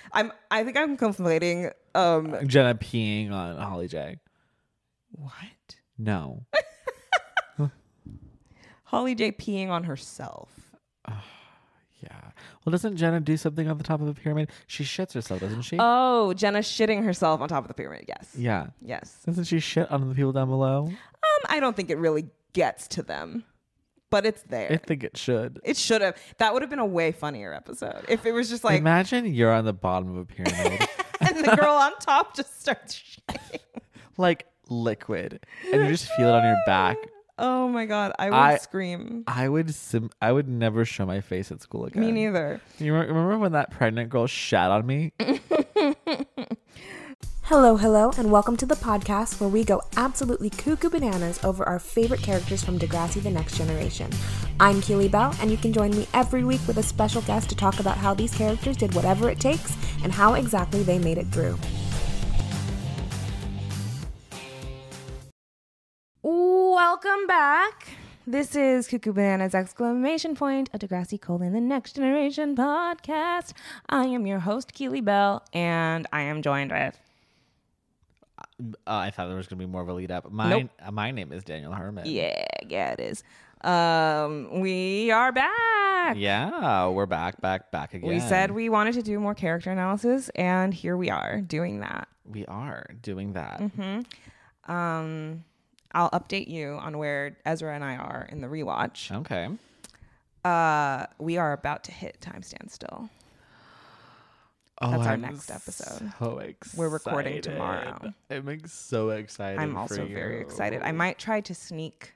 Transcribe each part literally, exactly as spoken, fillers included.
I'm. I think I'm conflating. Um, Jenna peeing on Holly J. what? No. Holly J peeing on herself. Yeah. Well, doesn't Jenna do something on the top of the pyramid? She shits herself, doesn't she? Oh, Jenna shitting herself on top of the pyramid. Yes. Yeah. Yes. Doesn't she shit on the people down below? Um, I don't think it really gets to them, but it's there. I think it should. It should have. That would have been a way funnier episode if it was just like Imagine you're on the bottom of a pyramid. and the girl on top just starts shitting. Like liquid. And you just feel it on your back. Oh my god, I would I- scream. I would sim- I would never show my face at school again. Me neither. You re- remember when that pregnant girl shat on me? Hello, hello, and welcome to the podcast where we go absolutely cuckoo bananas over our favorite characters from Degrassi The Next Generation. I'm Keely Bell, and you can join me every week with a special guest to talk about how these characters did whatever it takes and how exactly they made it through. Welcome back. This is Cuckoo Bananas exclamation point, a Degrassi colon The Next Generation podcast. I am your host, Keely Bell, and I am joined with... Uh, I thought there was going to be more of a lead up. My, Nope. uh, my name is Daniel Herman. Yeah, yeah, it is. Um, we are back. Yeah, we're back, back, back again. We said we wanted to do more character analysis, and here we are doing that. We are doing that. Mm-hmm. Um, I'll update you on where Ezra and I are in the rewatch. Okay. Uh, we are about to hit time standstill. Oh, That's our I'm next episode. So excited. We're recording tomorrow. I'm ex- so excited. I'm for also you. very excited. I might try to sneak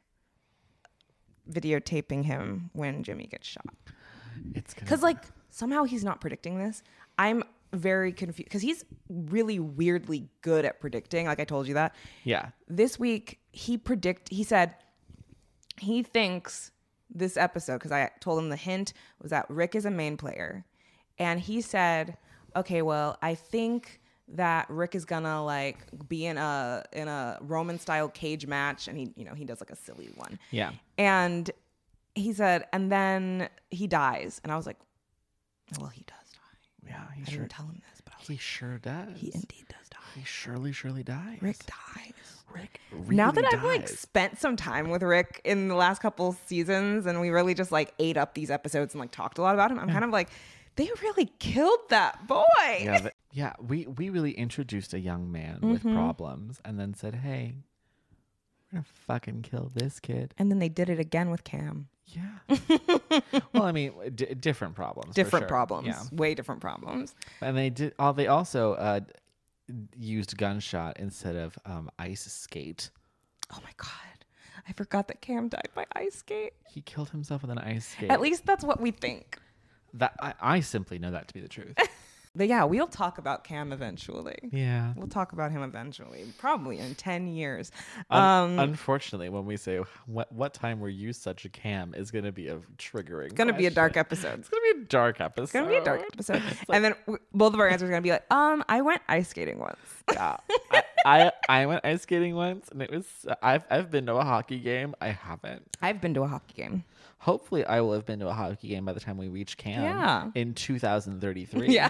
videotaping him when Jimmy gets shot. It's gonna Because, like, somehow he's not predicting this. I'm very confused because he's really weirdly good at predicting. Like I told you that. Yeah. This week, he predict. He said he thinks this episode, because I told him the hint was that Rick is a main player. And he said, okay, well, I think that Rick is gonna like be in a in a Roman style cage match, and he, you know, he does like a silly one. Yeah. And he said, and then he dies. And I was like, well, he does die. Yeah. He I sure. didn't tell him this, but I was He like, sure does. he indeed does die. He surely, surely dies. Rick dies. Rick. Really Now that dies. I've like spent some time with Rick in the last couple seasons, and we really just like ate up these episodes and like talked a lot about him, I'm kind of like, they really killed that boy. Yeah. th- yeah. We we really introduced a young man with Mm-hmm. problems, and then said, "Hey, we're gonna fucking kill this kid." And then they did it again with Cam. Yeah. Well, I mean, d- different problems. for Different sure. problems. Yeah. Way different problems. And they did. All they also uh, used gunshot instead of um, ice skate. Oh my God. I forgot that Cam died by ice skate. He killed himself with an ice skate. At least that's what we think. that I, I simply know that to be the truth. But yeah, we'll talk about Cam eventually. Yeah. We'll talk about him eventually, probably in ten years. Un- Um, unfortunately, when we say what what time were you such a cam is going to be a triggering. it's gonna be a dark question. episode. It's going to be a dark episode. It's gonna be a dark episode. And then w- both of our answers are gonna be like, um, I went ice skating once. Yeah. I, I I went ice skating once, and it was I've I've been to a hockey game. I haven't. I've been to a hockey game. Hopefully, I will have been to a hockey game by the time we reach Cam Yeah. in two thousand thirty-three. Yeah.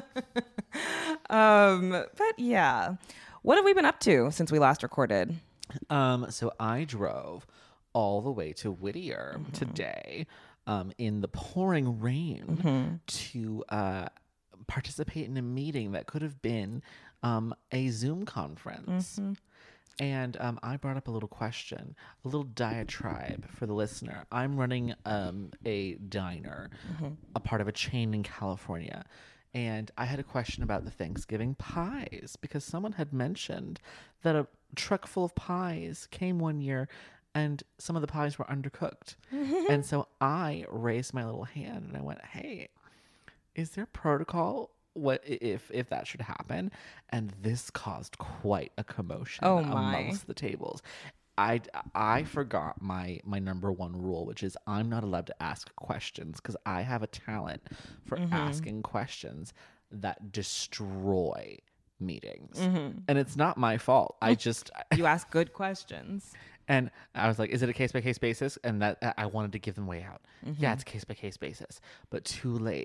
um, but yeah. What have we been up to since we last recorded? Um. So I drove all the way to Whittier Mm-hmm. today, um, in the pouring rain Mm-hmm. to uh participate in a meeting that could have been um a Zoom conference. Mm-hmm. And um, I brought up a little question, a little diatribe for the listener. I'm running um, a diner, a part of a chain in California. And I had a question about the Thanksgiving pies because someone had mentioned that a truck full of pies came one year and some of the pies were undercooked. And so I raised my little hand and I went, hey, is there protocol what if if that should happen? And this caused quite a commotion Oh my. amongst the tables. I, I forgot my my number one rule, which is I'm not allowed to ask questions because I have a talent for Mm-hmm. asking questions that destroy meetings. Mm-hmm. And it's not my fault. I just You ask good questions. and I was like, is it a case by case basis? And that I wanted to give them way out. Mm-hmm. Yeah, it's a case by case basis. But too late.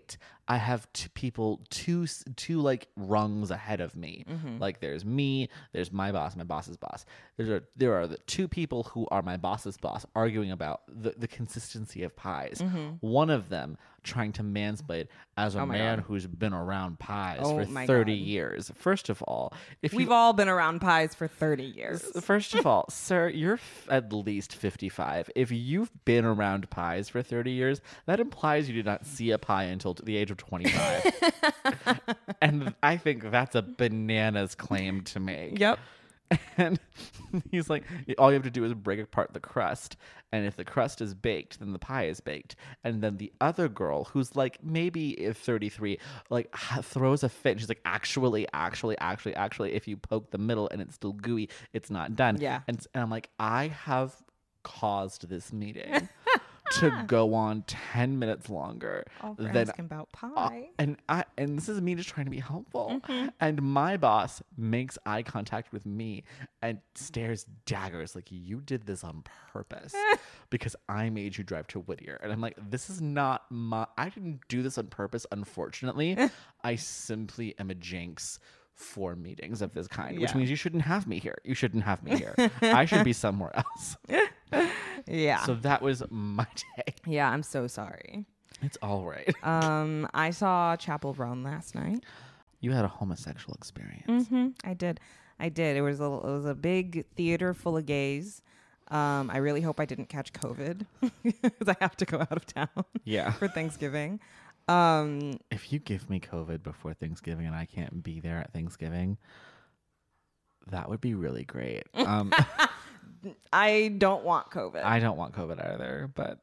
I have two people, two, two like rungs ahead of me. Mm-hmm. Like there's me, there's my boss, my boss's boss. There are, there are the two people who are my boss's boss arguing about the, the consistency of pies. Mm-hmm. One of them trying to mansplain as a Oh my man God. who's been around pies Oh for my thirty God. years. First of all, if We've you all been around pies for thirty years. First of all, sir, you're f- at least fifty-five. If you've been around pies for thirty years, that implies you did not see a pie until t- the age of twenty-five. And I think that's a bananas claim to make. Yep. And he's like, all you have to do is break apart the crust. And if the crust is baked, then the pie is baked. And then the other girl, who's like maybe thirty-three, like ha- throws a fit. She's like, actually, actually, actually, actually, if you poke the middle and it's still gooey, it's not done. Yeah. And, and I'm like, I have caused this meeting to go on ten minutes longer All for than asking about uh, pie. and I and this is me just trying to be helpful. Mm-hmm. And my boss makes eye contact with me and stares daggers like you did this on purpose because I made you drive to Whittier. And I'm like, this is not my I didn't do this on purpose, unfortunately. I simply am a jinx for meetings of this kind, which Yeah. means you shouldn't have me here. You shouldn't have me here. I should be somewhere else. Yeah. So that was my day. yeah, I'm so sorry. It's all right. Um, I saw Chapel Roan last night. You had a homosexual experience. Mm-hmm. I did. I did. It was a it was a big theater full of gays. Um, I really hope I didn't catch COVID because I have to go out of town Yeah. for Thanksgiving. Um, If you give me COVID before Thanksgiving and I can't be there at Thanksgiving, that would be really great. Um, I don't want COVID. I don't want COVID either, but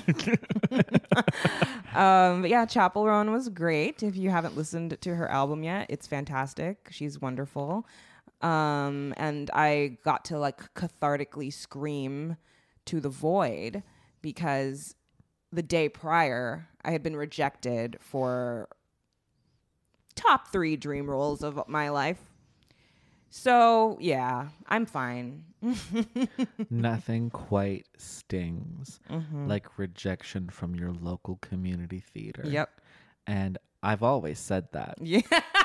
Um, but yeah, Chapel Roan was great. If you haven't listened to her album yet, it's fantastic. She's wonderful. Um, and I got to like cathartically scream to the void because the day prior I had been rejected for top three dream roles of my life. So yeah, I'm fine. nothing quite stings Mm-hmm. like rejection from your local community theater. Yep. And I've always said that. Yeah.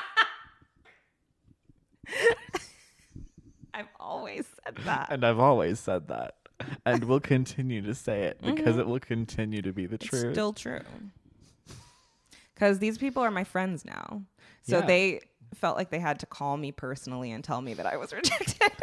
I've always said that. And I've always said that. And we'll continue to say it because it will continue to be the It's truth. still true. Because these people are my friends now. So Yeah. they felt like they had to call me personally and tell me that I was rejected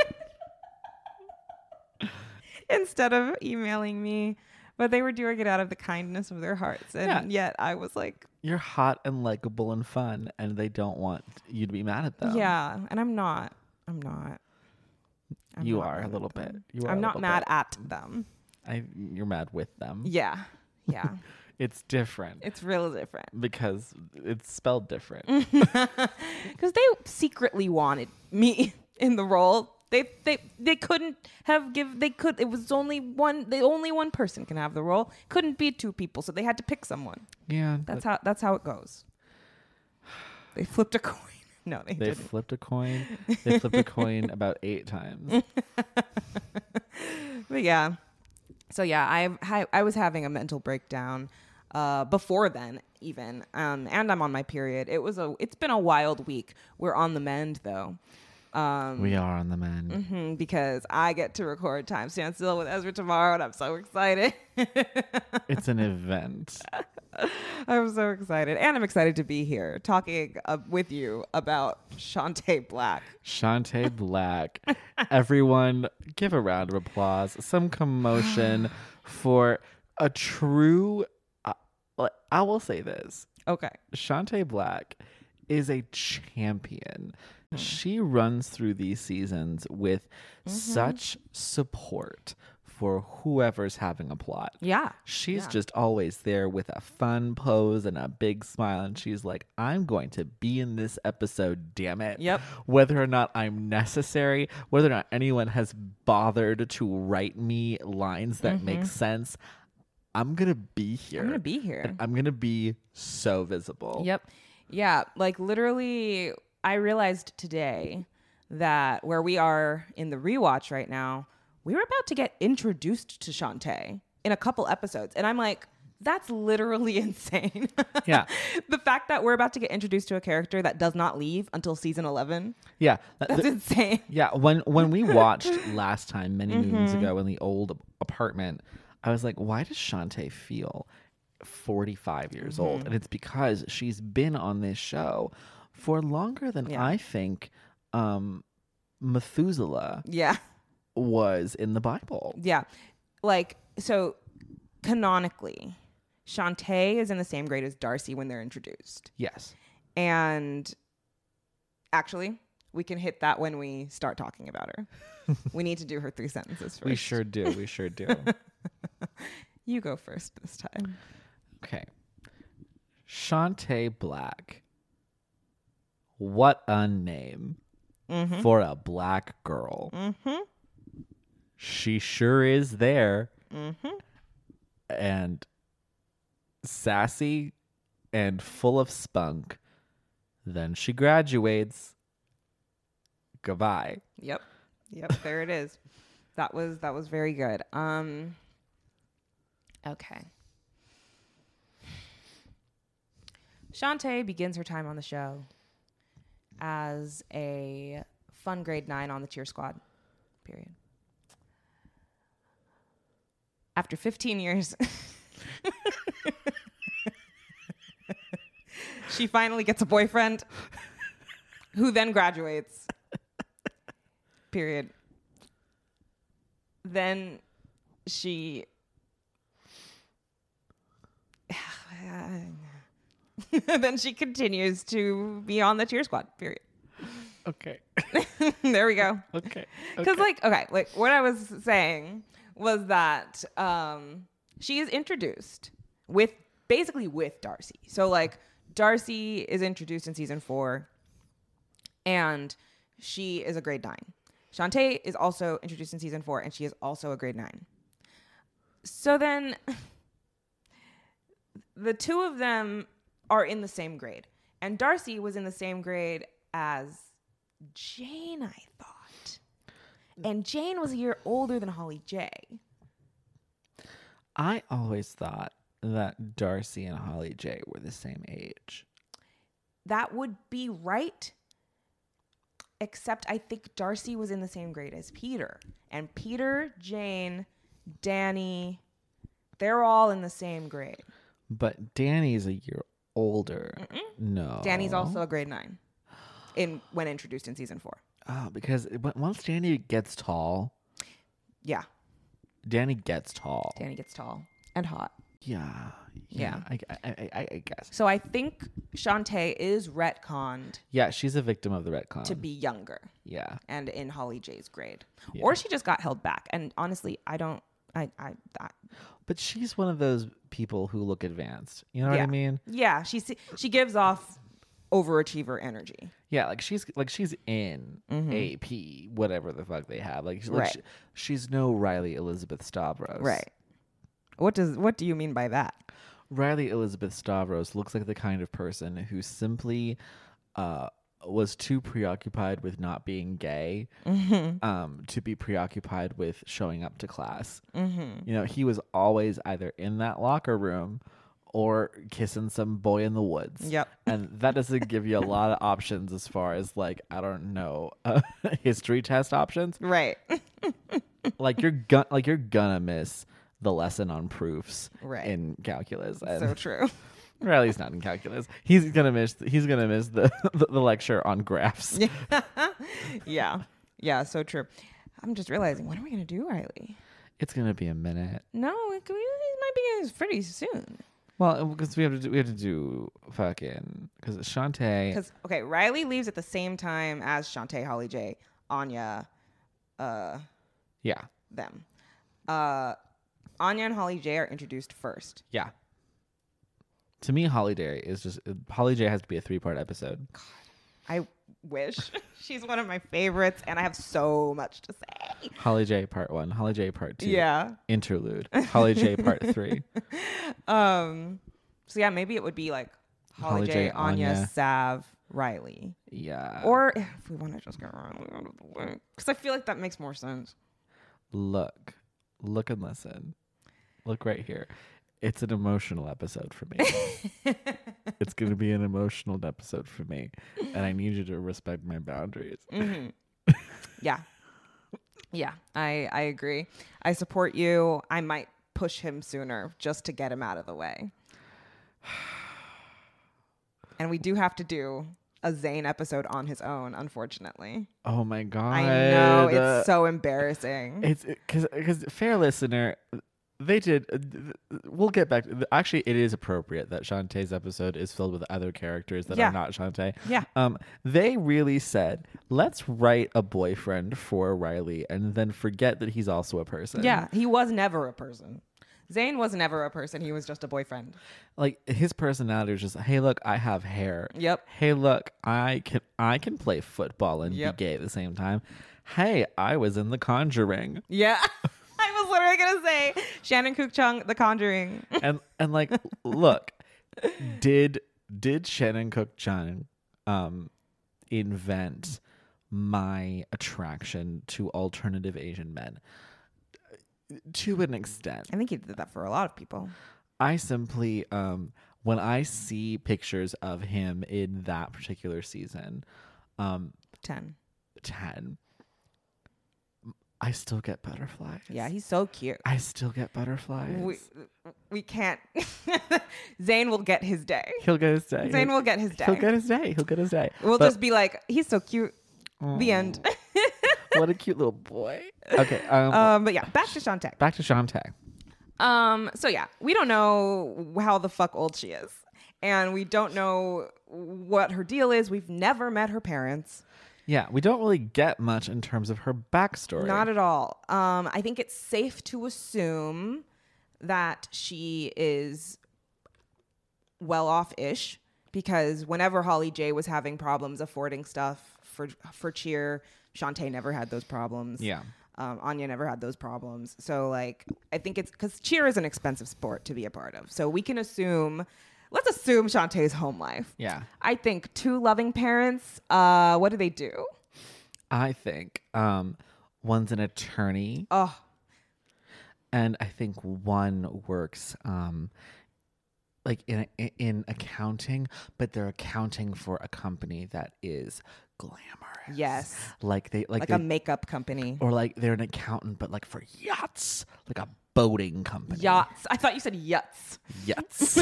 instead of emailing me. But they were doing it out of the kindness of their hearts. And yet I was like, You're hot and likable and fun, and they don't want you to be mad at them. yeah. And I'm not. I'm not. I'm You not are mad a at little bit. them. You are I'm a not little mad bit. at them. I, you're mad with them. Yeah. Yeah. It's different It's real different. because it's spelled different. Because they secretly wanted me in the role. They they they couldn't have give they could it was only one the only one person can have the role. Couldn't be two people, so they had to pick someone. Yeah, That's but how that's how it goes. They flipped a coin. No, they, they didn't. flipped a coin. They flipped a coin about eight times. But yeah. So yeah, I I, I was having a mental breakdown uh, before then even. Um, and I'm on my period. It was a it's been a wild week. We're on the mend though. Um, We are on the mend. mhm, because I get to record Time Stand Still with Ezra tomorrow, and I'm so excited. It's an event. I'm so excited, and I'm excited to be here talking uh, with you about Shantae Black. Shantae Black. Everyone, give a round of applause. Some commotion for a true. Uh, like, I will say this. Okay. Shantae Black is a champion. She runs through these seasons with such support for whoever's having a plot. Yeah. She's Yeah. just always there with a fun pose and a big smile. And she's like, I'm going to be in this episode, damn it. Yep. Whether or not I'm necessary, whether or not anyone has bothered to write me lines that make sense, I'm going to be here. I'm gonna be here. And I'm going to be so visible. Yep. Yeah. Like literally, I realized today that where we are in the rewatch right now, we were about to get introduced to Shantae in a couple episodes. And I'm like, That's literally insane. Yeah. The fact that we're about to get introduced to a character that does not leave until season eleven. Yeah. That's The- insane. Yeah, when when we watched last time many moons Mm-hmm. ago in the old apartment, I was like, why does Shantae feel forty-five years old? Mm-hmm. And it's because she's been on this show for longer than Yeah. I think um, Methuselah Yeah. was in the Bible. Yeah. Like, so canonically, Shantae is in the same grade as Darcy when they're introduced. Yes. And actually, we can hit that when we start talking about her. We need to do her three sentences first. We sure do. We sure do. You go first this time. Okay. Shantae Black. What a name Mm-hmm. for a black girl. Mm-hmm. She sure is there. Mm-hmm. And sassy and full of spunk. Then she graduates. Goodbye. Yep. Yep, there it is. That was that was very good. Um okay. Shantae begins her time on the show as a fun grade nine on the cheer squad. Period. After fifteen years, she finally gets a boyfriend who then graduates. Period. Then she then she continues to be on the cheer squad. Period. Okay. There we go. Okay. Because like okay, like what I was saying was that um, she is introduced with basically with Darcy. So like Darcy is introduced in season four, and she is a grade nine. Shantae is also introduced in season four, and she is also a grade nine. So then the two of them are in the same grade. And Darcy was in the same grade as Jane, I thought. And Jane was a year older than Holly J. I always thought that Darcy and Holly J were the same age. That would be right. Except I think Darcy was in the same grade as Peter. And Peter, Jane, Danny, they're all in the same grade. But Danny's a year older. Mm-mm. No. Danny's also a grade nine in when introduced in season four. Oh, because it- but once Danny gets tall, Yeah, Danny gets tall. Danny gets tall and hot. Yeah. Yeah. I, I, I, I- I guess. So I think Shantae is retconned Yeah, she's a victim of the retcon. to be younger Yeah. and in Holly J's grade. Yeah. Or she just got held back. And honestly, I don't, I, I, that, But she's one of those people who look advanced. You know what Yeah. I mean? yeah, she, she gives off overachiever energy. Yeah, like she's like she's in Mhm. A P, whatever the fuck they have. Like, she- like Right. she- she's no Riley Elizabeth Stavros. Right. What does, what do you mean by that? Riley Elizabeth Stavros looks like the kind of person who simply uh, was too preoccupied with not being gay Mm-hmm. um, to be preoccupied with showing up to class. Mm-hmm. You know, he was always either in that locker room or kissing some boy in the woods. Yep. And that doesn't give you a lot of options as far as, like, I don't know, uh, history test options. Right. Like, you're gon- like you're gonna miss the lesson on proofs Right. in calculus. And So true. Riley's not in calculus. He's gonna miss. He's gonna miss the the, the lecture on graphs. Yeah. Yeah, so true. I'm just realizing, when are we going to do Riley? It's gonna be a minute. No, it, could be, it might be pretty soon. Well, because we have to do, we have to do fucking because Shantae. Because, okay, Riley leaves at the same time as Shantae, Holly J, Anya, uh, Yeah, them. Uh, Anya and Holly J are introduced first. yeah. To me, Holiday is just Holly J has to be a three part episode. I wish. She's one of my favorites, and I have so much to say. Holly J part one, Holly J part two, Yeah. interlude, Holly J part three. Um. So, yeah, maybe it would be like Holly, Holly J, J, Anya, Anya. Sav, Riley. Yeah. Or if we want to just get Riley out of the way. Because I feel like that makes more sense. look, look and listen. Look right here. it's an emotional episode for me. It's going to be an emotional episode for me. And I need you to respect my boundaries. Mm-hmm. Yeah. Yeah, I, I agree. I support you. I might push him sooner just to get him out of the way. And we do have to do a Zayn episode on his own, unfortunately. Oh my God. I know. It's so embarrassing. It's because, because fair listener, they did. Uh, we'll get back. Actually, it is appropriate that Shantae's episode is filled with other characters that Yeah. are not Shantae. Yeah. Um, they really said, let's write a boyfriend for Riley and then forget that he's also a person. Yeah, he was never a person. Zayn was never a person. He was just a boyfriend. Like his personality was just, hey, look, I have hair. Yep. Hey, look, I can I can play football and Yep. be gay at the same time. Hey, I was in The Conjuring. Yeah. I was literally going to say Shannon Kook Chung, The Conjuring. and and like look, did did Shannon Kook Chung um invent my attraction to alternative Asian men? To an extent. I think he did that for a lot of people. I simply um when I see pictures of him in that particular season, um ten. ten, I still get butterflies. Yeah, he's so cute. I still get butterflies. We we can't. Zayn will get his day. He'll get his day. Zayn will get his day. He'll get his day. He'll get his day. We'll But- just be like, he's so cute. The end. What a cute little boy. Okay. Um, um, but yeah, back to Shantae. back to Shantae. Um, so yeah, we don't know how the fuck old she is, and we don't know what her deal is. We've never met her parents. Yeah, we don't really get much in terms of her backstory. Not at all. Um, I think it's safe to assume that she is well off ish, because whenever Holly J was having problems affording stuff for for Cheer, Shantae never had those problems. Yeah. Um, Anya never had those problems. So like, I think it's because Cheer is an expensive sport to be a part of. So we can assume, let's assume Shantae's home life. Yeah. I think two loving parents. Uh, what do they do? I think um, one's an attorney, Oh, and I think one works um, like in in accounting, but they're accounting for a company that is glamorous. yes. Like they like, Like they, a makeup company. or like they're an accountant, but like for yachts, like a boating company. Yachts. I thought you said yuts. Yachts.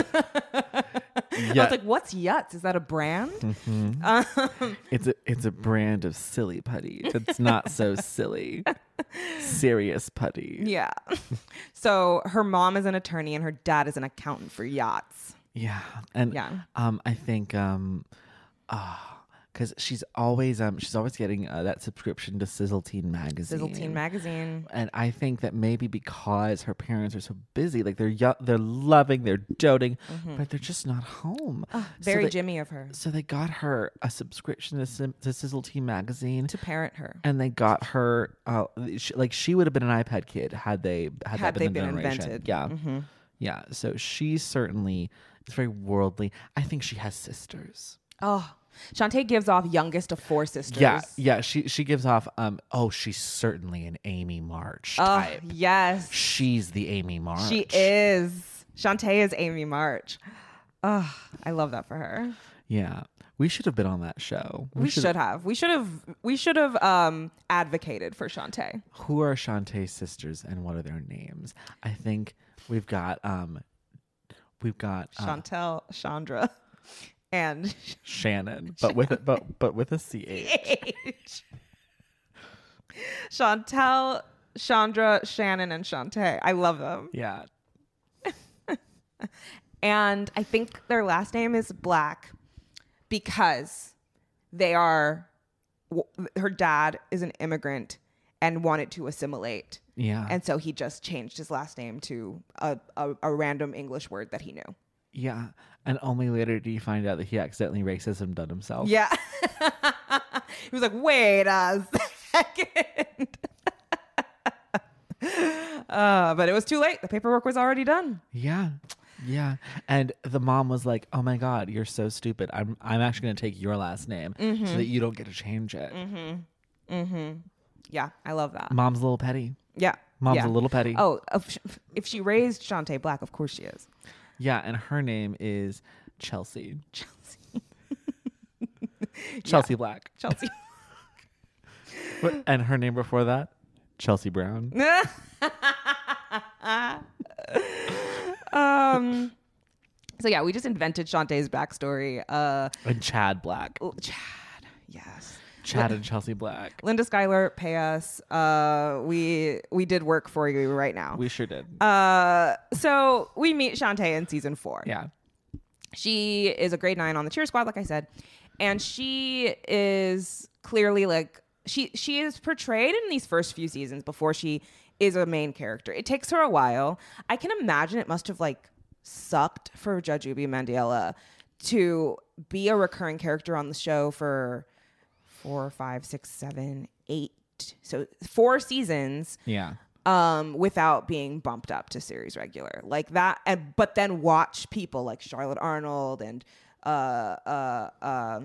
I was like, what's yuts? Is that a brand? Mm-hmm. Um, It's a it's a brand of silly putty. It's not so silly. Serious putty. yeah. So her mom is an attorney and her dad is an accountant for yachts. Yeah. And Yeah. um I think um uh because she's always um she's always getting uh, that subscription to Sizzle Teen magazine. Sizzle Teen magazine. And I think that maybe because her parents are so busy, like they're yo- they're loving, they're doting, but they're just not home. Oh, So very they- Jimmy of her So they got her a subscription to, Sim- to Sizzle Teen magazine. to parent her. And they got her, uh, she, like she would have been an iPad kid had they had, Had that they been, the been generation. invented. Yeah, Mm-hmm. yeah. So she certainly is very worldly. I think she has sisters. Oh, Shantae gives off youngest of four sisters. Yeah, yeah. She she gives off. Um. Oh, she's certainly an Amy March Oh, type. yes. She's the Amy March. She is. Shantae is Amy March. Oh, I love that for her. Yeah. We should have been on that show. We, should should have. We should have. We should have um, advocated for Shantae. Who are Shantae's sisters and what are their names? I think we've got um, we've got uh, Chantel, Chandra, and Shannon, but with a, but but with a C H. Chantel, Chandra, Shannon, and Shantae. I love them. Yeah. And I think their last name is Black because they are, w- her dad is an immigrant and wanted to assimilate. Yeah. And so he just changed his last name to a, a, a random English word that he knew. Yeah. And only later do you find out that he accidentally racism done himself. Yeah. He was like, wait a second. uh, but it was too late. The paperwork was already done. Yeah. Yeah. And the mom was like, "Oh my God, you're so stupid. I'm I'm actually gonna take your last name Mm-hmm. so that you don't get to change it." Mm-hmm. Mm-hmm. Yeah, I love that. Mom's a little petty. Yeah. Mom's Yeah. a little petty. Oh, if if she raised Shantae Black, of course she is. Yeah, and her name is Chelsea. Chelsea. Chelsea Black. Chelsea. What- and her name before that? Chelsea Brown. um. So yeah, we just invented Shantae's backstory. Uh, And Chad Black. L- Chad, yes. Chad and Chelsea Black. Linda Schuyler, pay us. Uh, we we did work for you right now. We sure did. Uh, so we meet Shantae in season four. Yeah. She is a grade nine on the cheer squad, like I said, and she is clearly like she she is portrayed in these first few seasons before she is a main character. It takes her a while. I can imagine it must have like sucked for Judge Ubi Mandiela to be a recurring character on the show for four, five, six, seven, eight, so four seasons. Yeah. Um, without being bumped up to series regular like that, and but then watch people like Charlotte Arnold and uh uh uh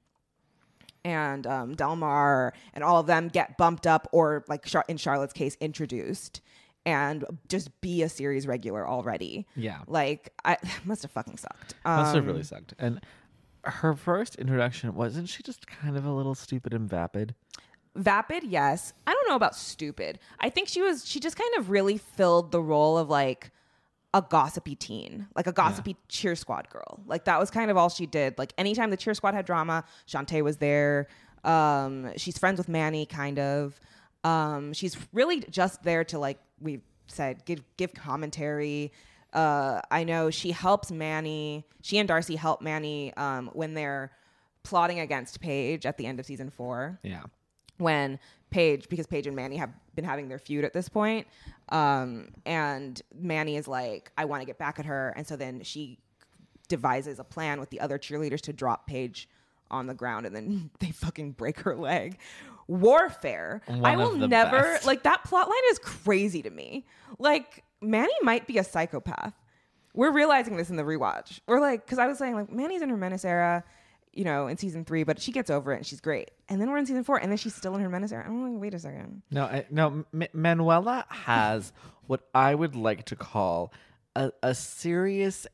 and um, Delmar and all of them get bumped up, or like Char- in Charlotte's case, introduced, and just be a series regular already. Yeah. Like I must have fucking sucked. Um, Must have really sucked. And her first introduction, wasn't she just kind of a little stupid and vapid? Vapid, yes. I don't know about stupid. I think she was, she just kind of really filled the role of like a gossipy teen, like a gossipy yeah. cheer squad girl. Like that was kind of all she did. Like anytime the cheer squad had drama, Shantae was there. Um, she's friends with Manny, kind of. Um, she's really just there to, like we said, give, give commentary. Uh, I know she helps Manny. She and Darcy help Manny um, when they're plotting against Paige at the end of season four. Yeah. When Paige, because Paige and Manny have been having their feud at this point, um, and Manny is like, I want to get back at her, and so then she devises a plan with the other cheerleaders to drop Paige on the ground, and then they fucking break her leg. Warfare. One I will of the never best. like that plot line is crazy to me. Like Manny might be a psychopath. We're realizing this in the rewatch. We're like, because I was saying like Manny's in her menace era, you know, in season three, but she gets over it and she's great. And then we're in season four, and then she's still in her menace era. I'm like, wait a second. No, I, no. M- Manuela has what I would like to call a, a serious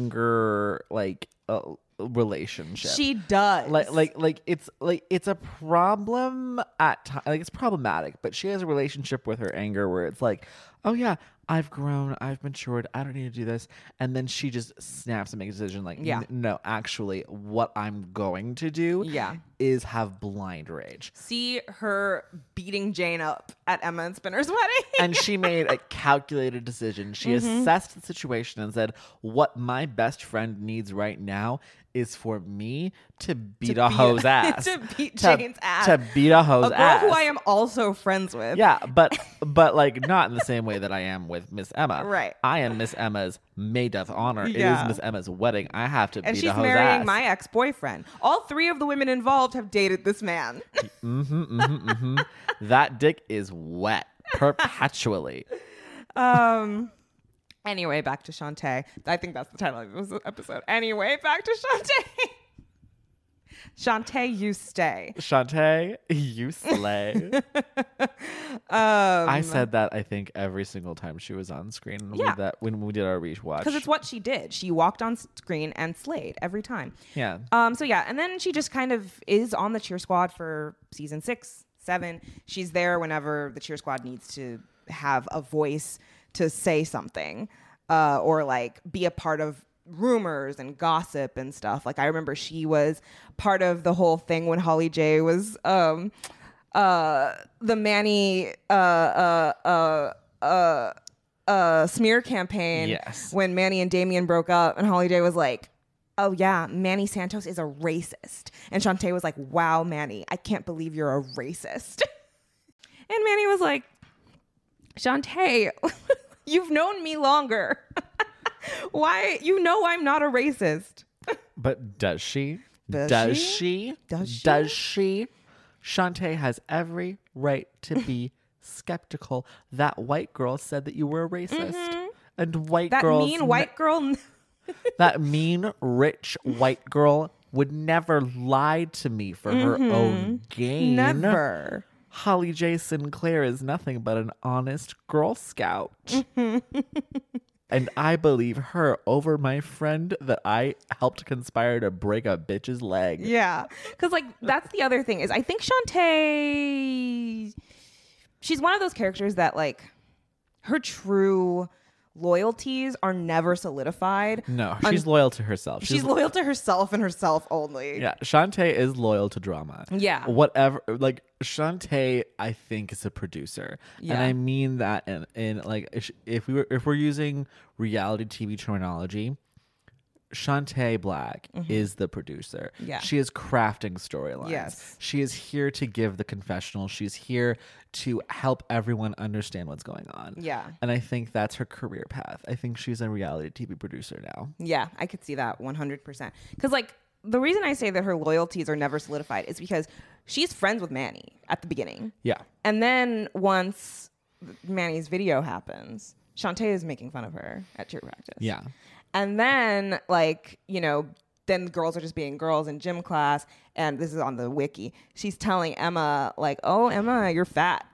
anger, like uh, relationship. She does. like, like, like it's like it's a problem at times. Like it's problematic, but she has a relationship with her anger where it's like, oh yeah, I've grown, I've matured, I don't need to do this. And then she just snaps and makes a decision like, Yeah. "N- no, actually, what I'm going to do Yeah. is have blind rage. See her beating Jane up at Emma and Spinner's wedding. And she made a calculated decision. She Mm-hmm. assessed the situation and said, what my best friend needs right now is for me to beat To a beat- hoe's ass. to beat Jane's ass. To beat a hoe's a girl ass. who I am also friends with. Yeah, but but like not in the same way that I am with Miss Emma. Right. I am Miss Emma's maid of honor. Yeah. It is Miss Emma's wedding. I have to And beat she's a hoe's marrying ass. my ex-boyfriend. All three of the women involved have dated this man. Mm-hmm, mm-hmm, mm-hmm. That dick is wet perpetually. um. Anyway, back to Shantae. I think that's the title of this episode. Anyway, back to Shantae. Shantae, you stay. Shantae, you slay. Um, I said that I think every single time she was on screen when, Yeah. we, that, when we did our rewatch. because it's what she did. She walked on screen and slayed every time. Yeah. Um. So yeah, and then she just kind of is on the cheer squad for season six, seven. She's there whenever the cheer squad needs to have a voice to say something, uh, or like be a part of rumors and gossip and stuff. Like I remember she was part of the whole thing when Holly J was um, uh, the Manny uh, uh, uh, uh, uh, smear campaign. Yes. When Manny and Damien broke up, and Holly J was like, oh yeah, Manny Santos is a racist. And Shantae was like, wow, Manny, I can't believe you're a racist. And Manny was like, Shantae, you've known me longer. Why? You know I'm not a racist. But does she? Does does she? she? Does she? Does she? Shantae has every right to be skeptical. That white girl said that you were a racist. And white That girls mean white girl. that mean rich white girl would never lie to me for her own gain. Never. Holly J. Sinclair is nothing but an honest Girl Scout. And I believe her over my friend that I helped conspire to break a bitch's leg. Yeah. Because, like, that's the other thing is I think Shantae, she's one of those characters that, like, her true loyalties are never solidified. No, she's Un- loyal to herself. She's, she's loyal to herself and herself only. Yeah, Shantae is loyal to drama. Yeah. Whatever, like, Shantae, I think, is a producer. Yeah. And I mean that in, in like, if we were, if we're using reality T V terminology, Shantae Black mm-hmm. is the producer. Yeah. She is crafting storylines. Yes. She is here to give the confessional. She's here to help everyone understand what's going on. Yeah. And I think that's her career path. I think she's a reality T V producer now. Yeah, I could see that one hundred percent. Because, like, the reason I say that her loyalties are never solidified is because she's friends with Manny at the beginning. Yeah. And then once Manny's video happens, Shantae is making fun of her at cheer practice. Yeah. And then, like, you know, then the girls are just being girls in gym class. And this is on the wiki. She's telling Emma, like, oh, Emma, you're fat.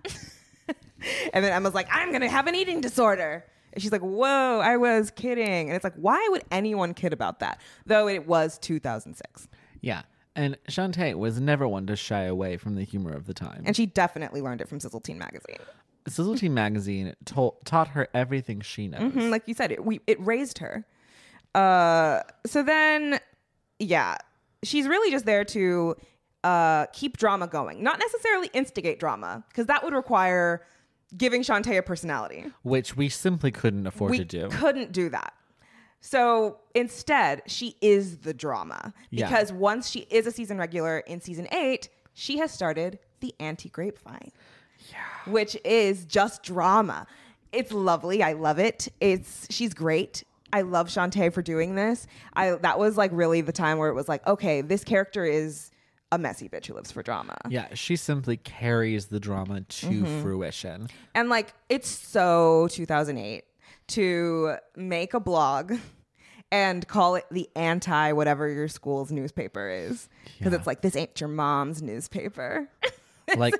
And then Emma's like, I'm going to have an eating disorder. And she's like, whoa, I was kidding. And it's like, why would anyone kid about that? Though it was two thousand six. Yeah. And Shantae was never one to shy away from the humor of the time. And she definitely learned it from Sizzle Teen Magazine. Sizzle Teen Magazine told, taught her everything she knows. Mm-hmm, like you said, it, we, it raised her. Uh, so then, yeah, she's really just there to uh, keep drama going. Not necessarily instigate drama, because that would require giving Shantae a personality. Which we simply couldn't afford we to do. We couldn't do that. So instead, she is the drama. Because yeah. once she is a season regular in season eight, she has started the Anti-Grapevine. Yeah. Which is just drama. It's lovely. I love it. It's she's great. I love Shantae for doing this. I that was like really the time where it was like, okay, this character is a messy bitch who lives for drama. Yeah, she simply carries the drama to mm-hmm. fruition. And like, it's so two thousand eight to make a blog and call it the anti whatever your school's newspaper is. Because yeah. it's like, this ain't your mom's newspaper. Like,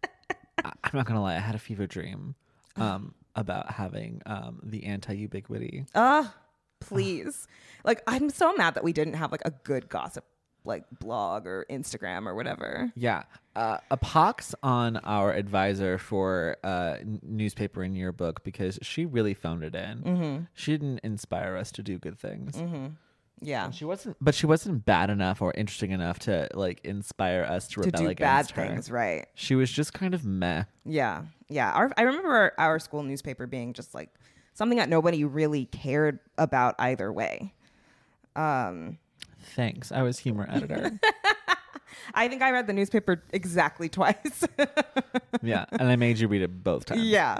I'm not gonna lie, I had a fever dream um, about having um, the anti-ubiquity. Ah, uh, please. Like, I'm so mad that we didn't have like a good gossip like blog or Instagram or whatever. Yeah. Uh, a pox on our advisor for uh, n- newspaper and yearbook because she really phoned it in. Mm-hmm. She didn't inspire us to do good things. Mm-hmm. Yeah. And she wasn't, but she wasn't bad enough or interesting enough to like inspire us to, to rebel do against bad her. things, right? She was just kind of meh. Yeah. Yeah. Our, I remember our, our school newspaper being just like something that nobody really cared about either way. Um, Thanks. I was humor editor. I think I read the newspaper exactly twice. Yeah. And I made you read it both times. Yeah.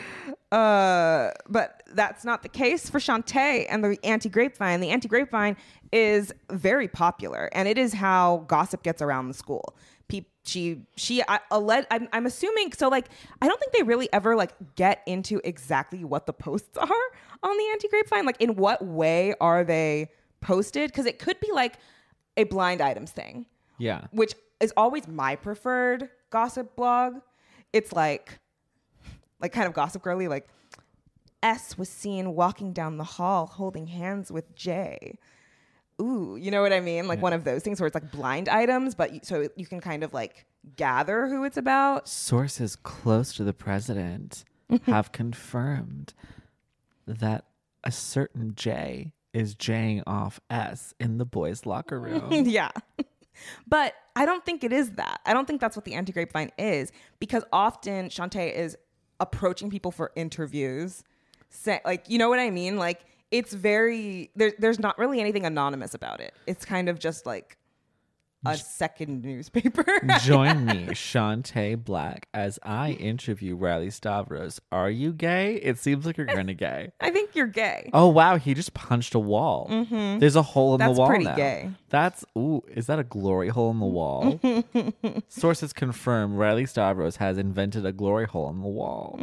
Uh, but that's not the case for Shantae and the Anti-Grapevine. The Anti-Grapevine is very popular, and it is how gossip gets around the school. Pe- she, she, I, alleged, I'm, I'm assuming, so like, I don't think they really ever like get into exactly what the posts are on the Anti-Grapevine. Like, in what way are they posted? Because it could be like a blind items thing. Yeah. Which is always my preferred gossip blog. It's like, like kind of gossip girly, like S was seen walking down the hall holding hands with J. Ooh, you know what I mean? Like yeah. one of those things where it's like blind items, but you, so you can kind of like gather who it's about. Sources close to the president have confirmed that a certain J is Jing off S in the boys' locker room. Yeah. But I don't think it is that. I don't think that's what the Anti-Grapevine is, because often Shantae is approaching people for interviews. Say, like, you know what I mean? Like, it's very, there, there's not really anything anonymous about it. It's kind of just like a second newspaper. Join me, Shantae Black, as I interview Riley Stavros. Are you gay? It seems like you're kind of gay. I think you're gay. Oh, wow. He just punched a wall. Mm-hmm. There's a hole in That's the wall pretty now. Gay. That's, ooh, is that a glory hole in the wall? Sources confirm Riley Stavros has invented a glory hole in the wall.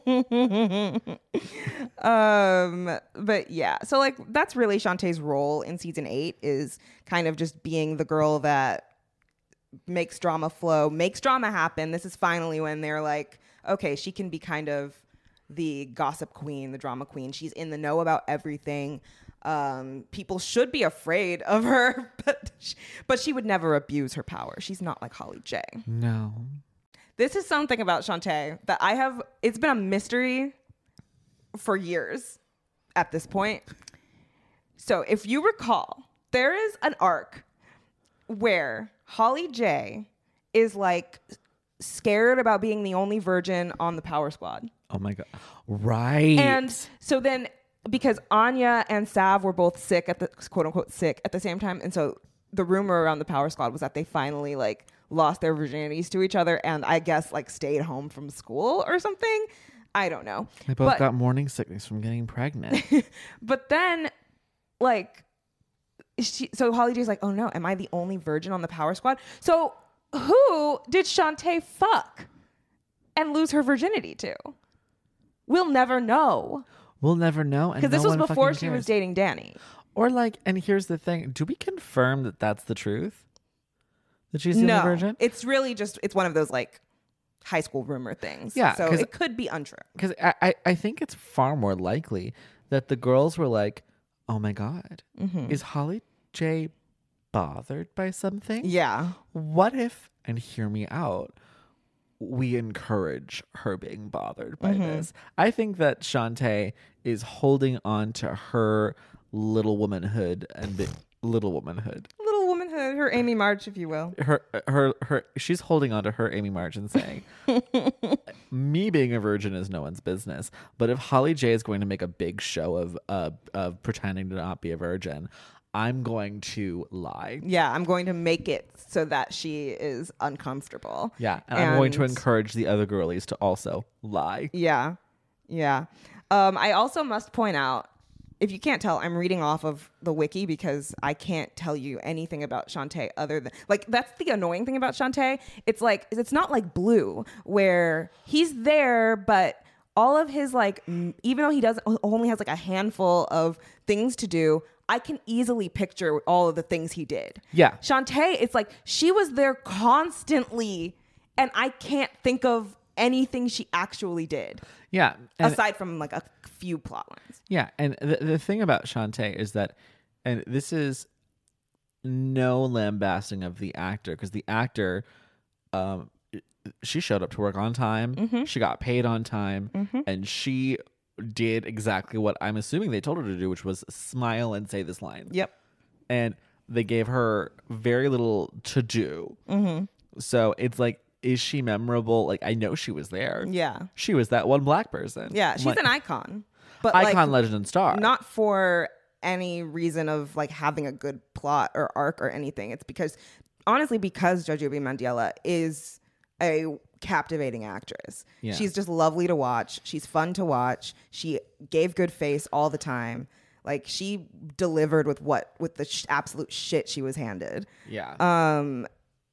um, But yeah, so like that's really Shantae's role in season eight, is kind of just being the girl that makes drama flow, makes drama happen. This is finally when they're like, okay, she can be kind of the gossip queen, the drama queen. She's in the know about everything. Um, people should be afraid of her, but she, but she would never abuse her power. She's not like Holly J. No. This is something about Shantae that I have, it's been a mystery for years at this point. So if you recall, there is an arc where Holly J is like scared about being the only virgin on the Power Squad. Oh my God. Right. And so then because Anya and Sav were both sick at the quote unquote sick at the same time. And so the rumor around the Power Squad was that they finally like lost their virginities to each other and I guess like stayed home from school or something. I don't know. They both but, got morning sickness from getting pregnant. But then like, she, so Holly J's like, oh no, am I the only virgin on the Power Squad? So who did Shantae fuck and lose her virginity to? We'll never know. We'll never know. Because no this was before she was dating Danny. Or like, and here's the thing. Do we confirm that that's the truth? That she's the no, only virgin? It's really just, it's one of those like high school rumor things. Yeah. So it could be untrue. Because I, I, I think it's far more likely that the girls were like, oh my God, mm-hmm. is Holly J bothered by something? Yeah. What if, and hear me out, we encourage her being bothered by mm-hmm. this? I think that Shantae is holding on to her little womanhood and bi- little womanhood. Little womanhood, her Amy March, if you will. Her, her, her. She's holding on to her Amy March and saying, "Me being a virgin is no one's business. But if Holly J is going to make a big show of, uh, of pretending to not be a virgin, I'm going to lie. Yeah, I'm going to make it so that she is uncomfortable. Yeah, and, and I'm going to encourage the other girlies to also lie. Yeah, yeah. Um, I also must point out, if you can't tell, I'm reading off of the wiki because I can't tell you anything about Shantae other than, like, that's the annoying thing about Shantae. It's like, it's not like Blue, where he's there, but all of his, like, m- even though he doesn't, only has like a handful of things to do, I can easily picture all of the things he did. Yeah. Shantae, it's like she was there constantly and I can't think of anything she actually did. Yeah. Aside from like a few plot lines. Yeah. And the, the thing about Shantae is that, and this is no lambasting of the actor, because the actor, um, she showed up to work on time. Mm-hmm. She got paid on time. Mm-hmm. And she did exactly what I'm assuming they told her to do, which was smile and say this line. Yep. And they gave her very little to do. Mm-hmm. So it's like, is she memorable? Like, I know she was there. Yeah. She was that one black person. Yeah. She's like, an icon. But icon, like, legend, and star. Not for any reason of like having a good plot or arc or anything. It's because, honestly, because Jujubee Mandela is a captivating actress. Yeah. She's just lovely to watch. She's fun to watch. She gave good face all the time. Like, she delivered with what with the sh- absolute shit she was handed. Yeah. Um,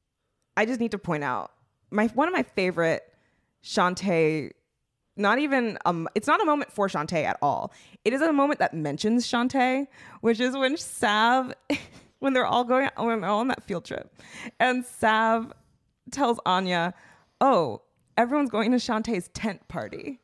I just need to point out my one of my favorite Shantae. Not even um, it's not a moment for Shantae at all. It is a moment that mentions Shantae, which is when Sav, when they're all going, when they're all on that field trip, and Sav tells Anya, oh, everyone's going to Shantae's tent party.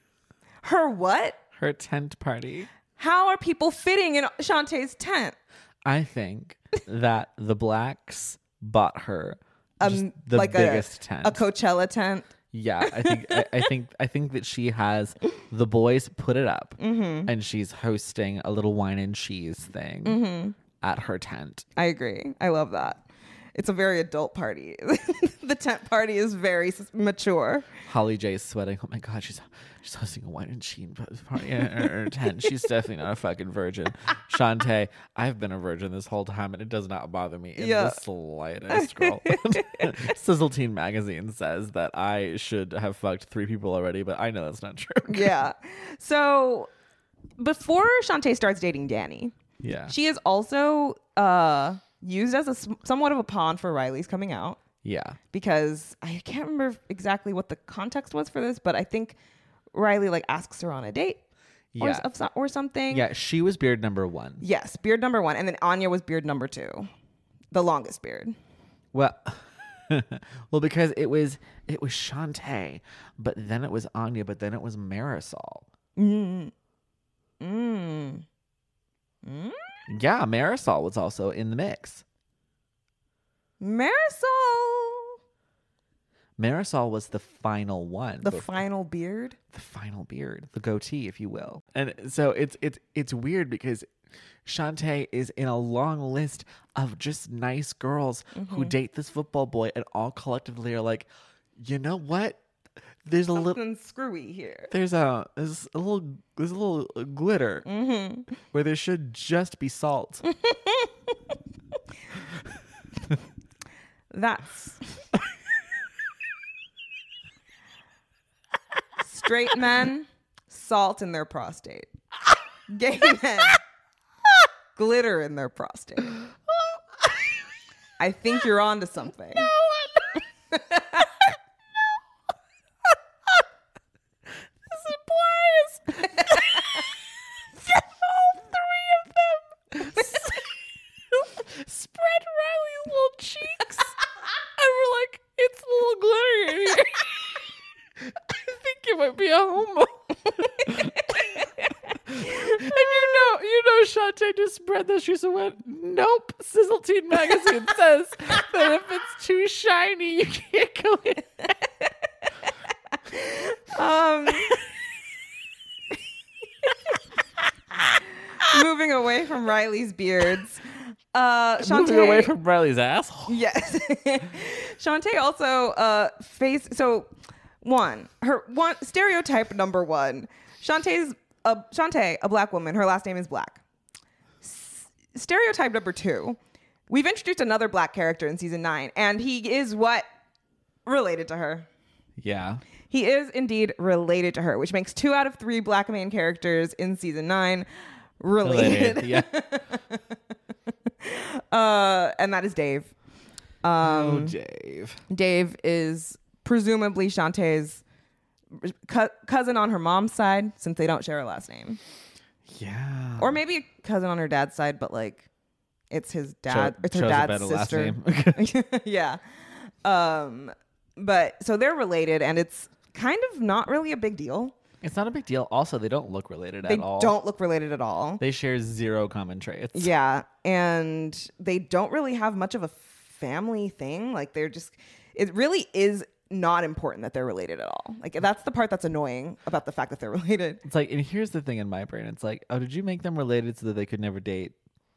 Her what? Her tent party. How are people fitting in Shantae's tent? I think that the blacks bought her um, the like biggest a, tent. A Coachella tent. Yeah, I think I, I think I think that she has the boys put it up, mm-hmm. and she's hosting a little wine and cheese thing mm-hmm. at her tent. I agree. I love that. It's a very adult party. The tent party is very mature. Holly J is sweating. Oh my God, she's she's hosting a wine and cheese party in her, her tent. She's definitely not a fucking virgin. Shantae, I've been a virgin this whole time, and it does not bother me in yeah. the slightest, girl. Sizzle-Teen magazine says that I should have fucked three people already, but I know that's not true. Yeah. So before Shantae starts dating Danny, yeah, she is also uh, used as a somewhat of a pawn for Riley's coming out. Yeah. Because I can't remember exactly what the context was for this, but I think Riley like asks her on a date yeah. or, or something. Yeah, she was beard number one. Yes, beard number one. And then Anya was beard number two. The longest beard. Well, Well, because it was it was Shantae, but then it was Anya, but then it was Marisol. Mm. Mm. Mm. Yeah, Marisol was also in the mix. Marisol. Marisol was the final one. The bef- final beard. the final beard, the goatee, if you will. And so it's it's it's weird because Shantae is in a long list of just nice girls Mm-hmm. who date this football boy, and all collectively are like, you know what? There's a little, Something screwy here. there's a, there's a little, there's a little glitter Mm-hmm. where there should just be salt. That's straight men, salt in their prostate. Gay men, glitter in their prostate. I think you're onto something. This implies that all three of them spread Riley's little cheeks, and we're like, it's a little glittery in here. I think it might be a homo. And you know, you know, Shantae just spread those shoes and went, nope. Sizzle Teen Magazine says that if it's too shiny, you can't go in. Um, moving away from Riley's beards. Uh, Shantae, Moving away from Riley's asshole. yes. Shantae also uh face so one her one stereotype number one. Shantae's a Shantae, a black woman. Her last name is Black. S- stereotype number two. We've introduced another black character in season nine, and he is what related to her. Yeah. He is indeed related to her, which makes two out of three black main characters in season nine related. Related, yeah. uh, and that is Dave. Um, oh, Dave. Dave is presumably Shantae's co- cousin on her mom's side, since they don't share a last name. Yeah. Or maybe a cousin on her dad's side, but like it's his dad. Cho- it's her chose a dad's better last sister. name. Yeah. Um, but so they're related, and it's kind of not really a big deal. It's not a big deal. Also, they don't look related They at all. don't look related at all. They share zero common traits. Yeah, and they don't really have much of a family thing. Like they're just, it really is not important that they're related at all. Like that's the part that's annoying about the fact that they're related. It's like, and here's the thing in my brain. It's like, oh, did you make them related so that they could never date?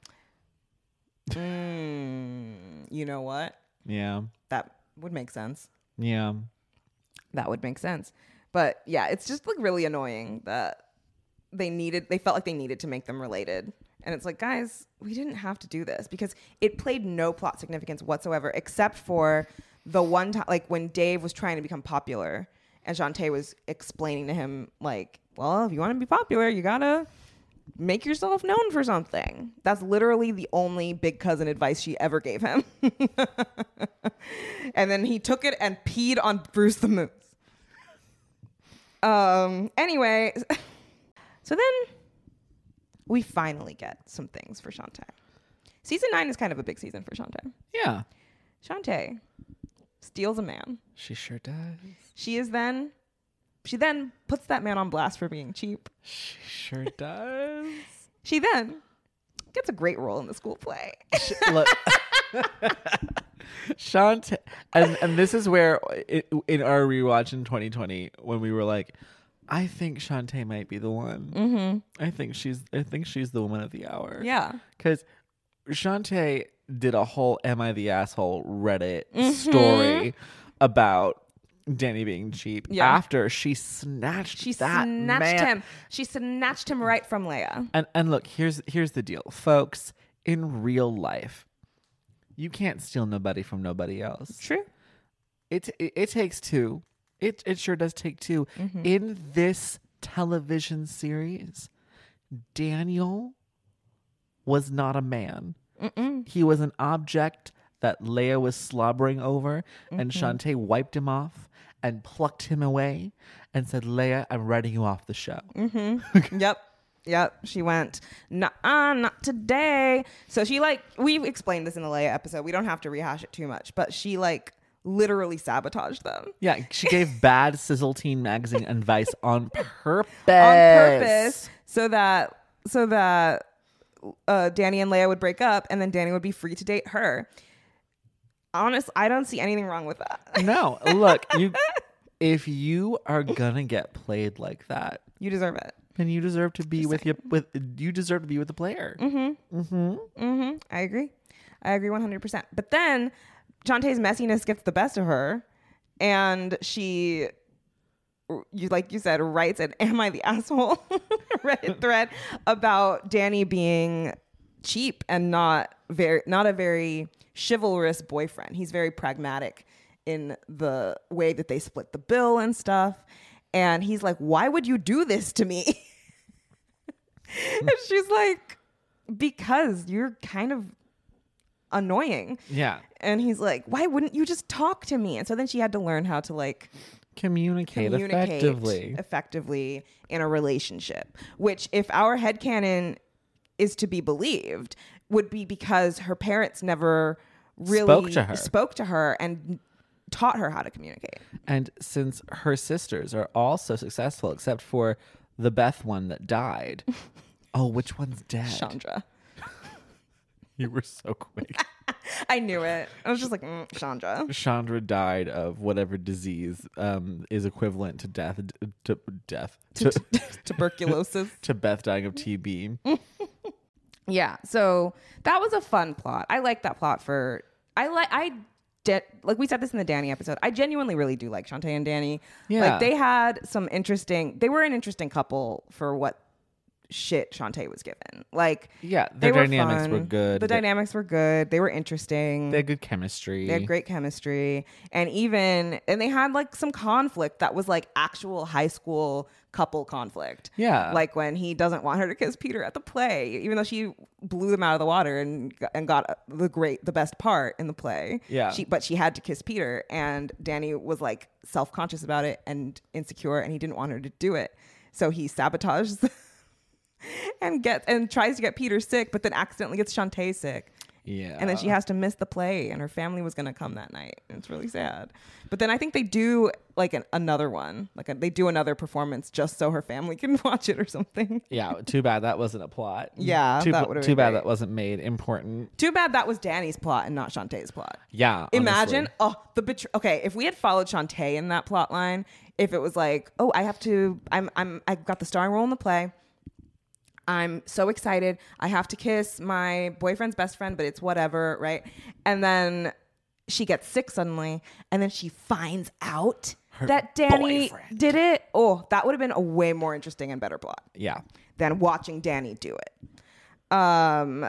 Mm, you know what? Yeah. That would make sense. Yeah. That would make sense. But yeah, it's just like really annoying that they needed, they felt like they needed to make them related. And it's like, guys, we didn't have to do this because it played no plot significance whatsoever, except for the one time, like when Dave was trying to become popular and Shantae was explaining to him, like, well, if you want to be popular, you gotta make yourself known for something. That's literally the only big cousin advice she ever gave him. And then he took it and peed on Bruce the Moose. Um, anyway, so then we finally get some things for Shantae. Season nine is kind of a big season for Shantae. Yeah. Shantae steals a man. She sure does. She is then, she then puts that man on blast for being cheap. She sure does. She then gets a great role in the school play. Sh- look. Shantae, and and this is where it, in our rewatch in twenty twenty when we were like, I think Shantae might be the one. Mm-hmm. I think she's I think she's the woman of the hour. Yeah. Because Shantae did a whole "Am I the Asshole" Reddit Mm-hmm. story about Danny being cheap. Yeah. After she snatched She that snatched man. him. She snatched him right from Leia. And and look, here's here's the deal, folks. In real life, you can't steal nobody from nobody else. True. It it, it takes two. It it sure does take two. Mm-hmm. In this television series, Daniel was not a man. Mm-mm. He was an object that Leia was slobbering over, and Mm-hmm. Shantae wiped him off and plucked him away and said, Leia, I'm writing you off the show. Mm-hmm. Yep. Yep. She went, nah, not today. So she like, we explained this in the Leia episode. We don't have to rehash it too much, but she like literally sabotaged them. Yeah, she gave bad Sizzle Teen magazine advice on purpose. On purpose, so that so that uh, Danny and Leia would break up, and then Danny would be free to date her. Honest, I don't see anything wrong with that. No, look, you. If you are gonna get played like that, You deserve it. then you deserve to be Just with you. With you deserve to be with the player. Mm-hmm. Mm-hmm. Mm-hmm. I agree. I agree one hundred percent. But then Shantae's messiness gets the best of her, and she, you like you said, writes an "Am I the asshole?" Reddit thread about Danny being cheap and not very, not a very chivalrous boyfriend. He's very pragmatic in the way that they split the bill and stuff. And he's like, "Why would you do this to me?" And she's like, "Because you're kind of annoying." Yeah. And he's like, "Why wouldn't you just talk to me?" And so then she had to learn how to like Communicate, communicate effectively. effectively in a relationship, which, if our headcanon is to be believed, would be because her parents never really Spoke to her. spoke to her and taught her how to communicate. And since her sisters are all so successful, except for the Beth one that died. Oh, which one's dead? Chandra. You were so quick. I knew it. I was just like, mm, Chandra. Chandra died of whatever disease um, is equivalent to death. To death. To, Tuberculosis. to Beth dying of T B. Yeah. So that was a fun plot. I like that plot for. I like. I. De- like we said this in the Danny episode, I genuinely really do like Shantae and Danny. Yeah. Like they had some interesting, they were an interesting couple for what shit Shantae was given. Like, Yeah, they their were dynamics fun. were good. The They- dynamics were good. They were interesting. They had good chemistry. They had great chemistry. And even, and they had like some conflict that was like actual high school couple conflict. Yeah. Like when he doesn't want her to kiss Peter at the play, even though she blew them out of the water and and got the great, the best part in the play. Yeah. She, but she had to kiss Peter, and Danny was like self-conscious about it and insecure, and he didn't want her to do it. So he sabotages and gets, and tries to get Peter sick, but then accidentally gets Shantae sick. Yeah. And then she has to miss the play, and her family was going to come that night. And it's really sad. But then I think they do like an, another one, like a, they do another performance just so her family can watch it or something. Yeah, too bad that wasn't a plot. Yeah, too, that would've too been bad great. that wasn't made important. Too bad that was Danny's plot and not Shantae's plot. Yeah, Imagine, honestly. oh, the betray- okay, if we had followed Shantae in that plot line, if it was like, oh, I have to, I'm, I'm, I got the starring role in the play. I'm so excited. I have to kiss my boyfriend's best friend, but it's whatever, right? And then she gets sick suddenly, and then she finds out Her that Danny boyfriend. did it. Oh, that would have been a way more interesting and better plot Yeah. than watching Danny do it. Um,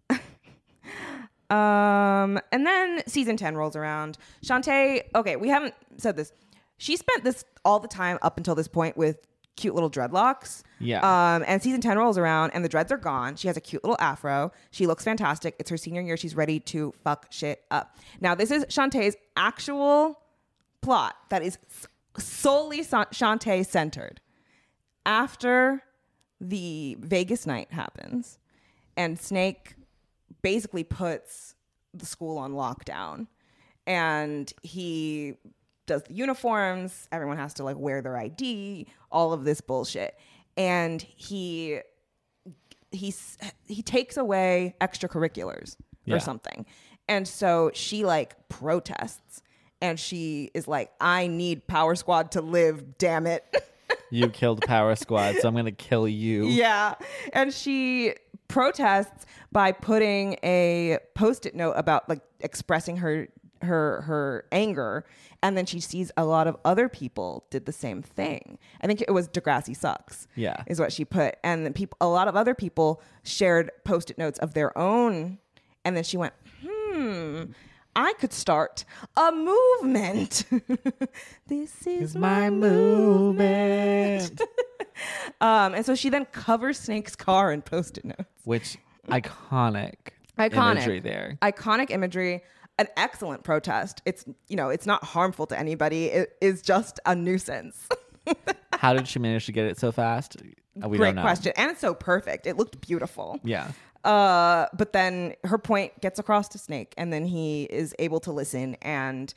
um, and then season ten rolls around. Shantae, okay, we haven't said this. She spent this all the time up until this point with cute little dreadlocks. Yeah. Um, and season ten rolls around and the dreads are gone. She has a cute little afro. She looks fantastic. It's her senior year. She's ready to fuck shit up. Now, this is Shantae's actual plot that is solely Sa- Shantae centered. After the Vegas night happens and Snake basically puts the school on lockdown, and he does the uniforms, everyone has to like wear their I D, all of this bullshit, and he he's he takes away extracurriculars Yeah. or something. And so she like protests, and she is like, I need Power Squad to live, damn it. You killed Power Squad, so I'm going to kill you. Yeah. And she protests by putting a post-it note about like expressing her her her anger, and then she sees a lot of other people did the same thing. I think it was Degrassi sucks. Yeah. Is what she put. And then people a lot of other people shared post-it notes of their own, and then she went, "Hmm, I could start a movement." This is It's my movement. Um, and so she then covers Snake's car in post-it notes. Which iconic, Iconic imagery there. Iconic imagery, an excellent protest. It's, you know, it's not harmful to anybody. It is just a nuisance. How did she manage to get it so fast? Uh, we Great don't know. question. And it's so perfect. It looked beautiful. Yeah. Uh, but then her point gets across to Snake, and then he is able to listen and